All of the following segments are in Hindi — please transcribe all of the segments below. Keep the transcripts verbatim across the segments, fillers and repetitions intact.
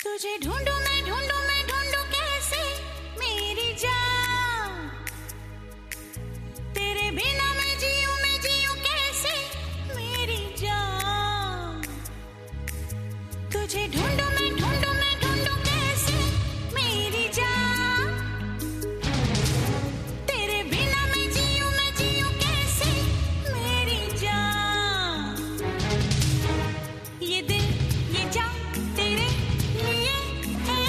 तुझे ढूंढूं मैं ढूंढूं मैं ढूंढूं कैसे मेरी जान, तेरे बिना मैं जीऊं मैं जीऊं कैसे मेरी जान। तुझे ढूंढूं मैं ढूंढूं मैं ढूंढूं कैसे मेरी जान, तेरे बिना मैं जीऊं मैं जीऊं कैसे मेरी जान। ये दिल ये जान तेरे लिए है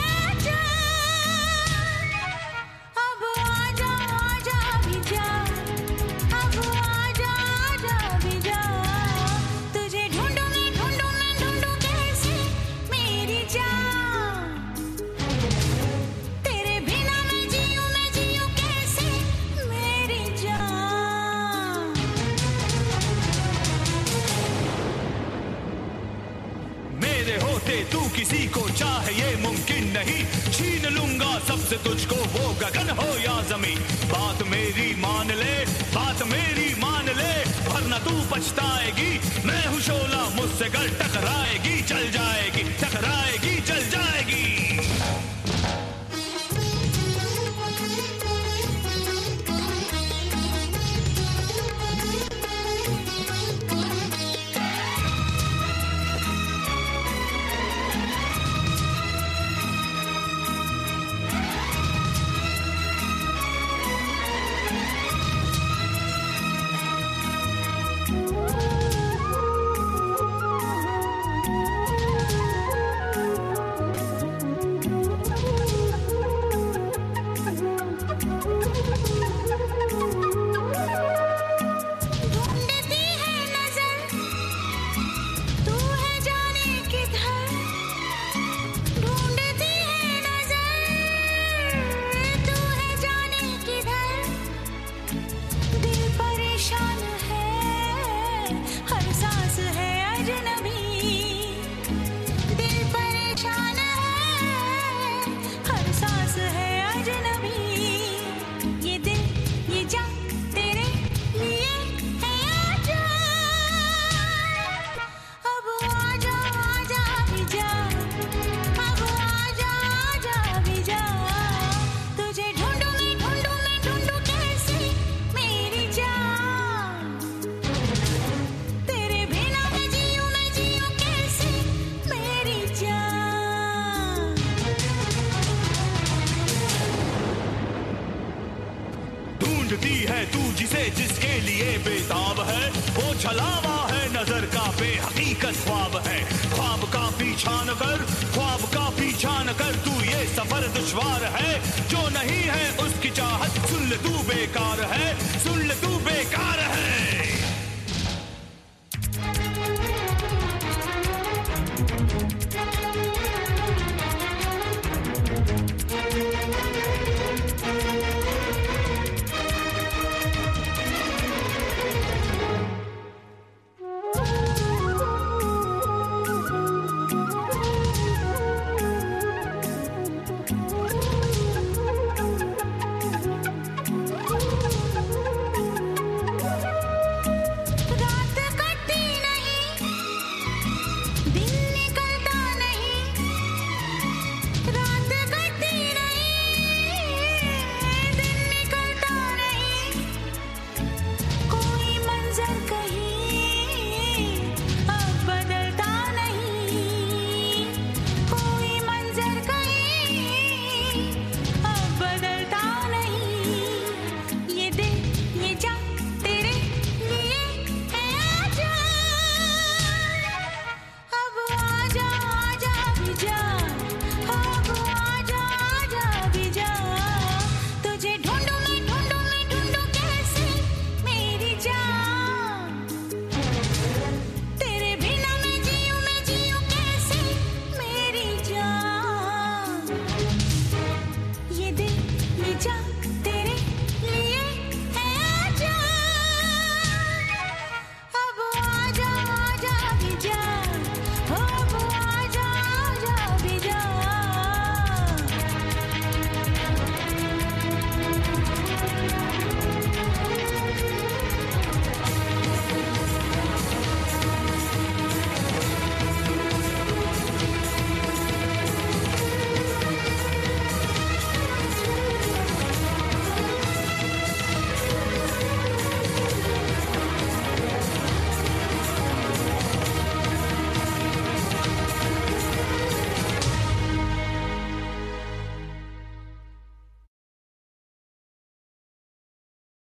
जान। अब आजा आजा भी जा, अब आजा आजा भी जा। तुझे ढूंढूं मैं ढूंढूं मैं ढूंढूं कैसे मेरी जान, तेरे बिना मैं जीऊं मैं जीऊं कैसे मेरी जान। मेरे होते तू किसी को चाहे ये मुमकिन नहीं, छीन लूंगा सबसे तुझको वो गगन हो या जमीन। बात मेरी मान ले, बात मेरी मान ले, वरना तू पछताएगी। मैं हूँ शोला, मुझसे गर टकराएगी चल जाएगी, टकराएगी चल जाएगी। ढूंढती है नजर तू है जाने किधर, ढूंढती है नजर तू है जाने किधर। दिल परेशान है, हर सांस है अजनबी। दिल परेशान है, हर सांस है अजनबी। ये दिल ये जान तेरे लिए है जान। अब आजा आजा भी जा, अब आजा आजा भी जा। तुझे ढूंढूं मैं ढूंढूं मैं ढूंढूं कैसे मेरी जान, तेरे बिना मैं जीऊं मैं जीऊं कैसे मेरी जान। ढूंढती है तू जिसे जिसके लिए बेताब है, वो छलावा है नजर का बेहकीकत ख्वाब है। ख्वाब का पीछा न कर, ख्वाब का पीछा न कर, तू ये सफर दुश्वार है।